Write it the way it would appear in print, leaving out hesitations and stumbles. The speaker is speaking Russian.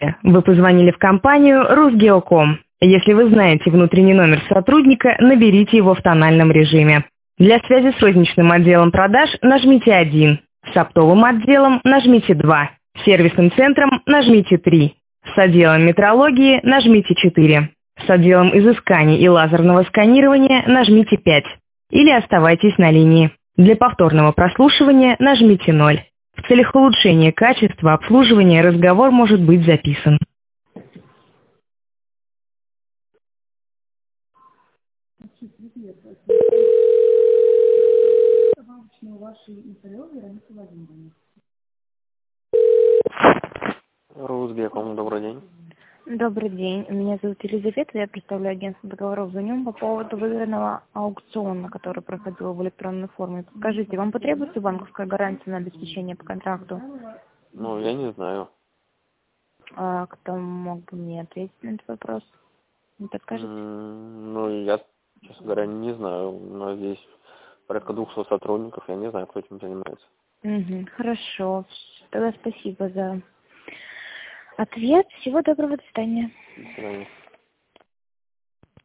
Вы позвонили в компанию Rusgeocom. Если вы знаете внутренний номер сотрудника, наберите его в тональном режиме. Для связи с розничным отделом продаж нажмите 1, с оптовым отделом нажмите 2, с сервисным центром нажмите 3, с отделом метрологии нажмите 4, с отделом изысканий и лазерного сканирования нажмите 5 или оставайтесь на линии. Для повторного прослушивания нажмите 0. В целях улучшения качества обслуживания разговор может быть записан. Rusgeocom, добрый день. Добрый день. Меня зовут Елизавета, я представляю агентство договоров «Звоним» по поводу выигранного аукциона, который проходил в электронной форме. Скажите, вам потребуется банковская гарантия на обеспечение по контракту? Ну, я не знаю. А кто мог бы мне ответить на этот вопрос? Не подскажете? Ну, я, честно говоря, не знаю. У нас здесь порядка 200 сотрудников, я не знаю, кто этим занимается. Угу, хорошо. Тогда спасибо за ответ. Всего доброго, до свидания. До свидания.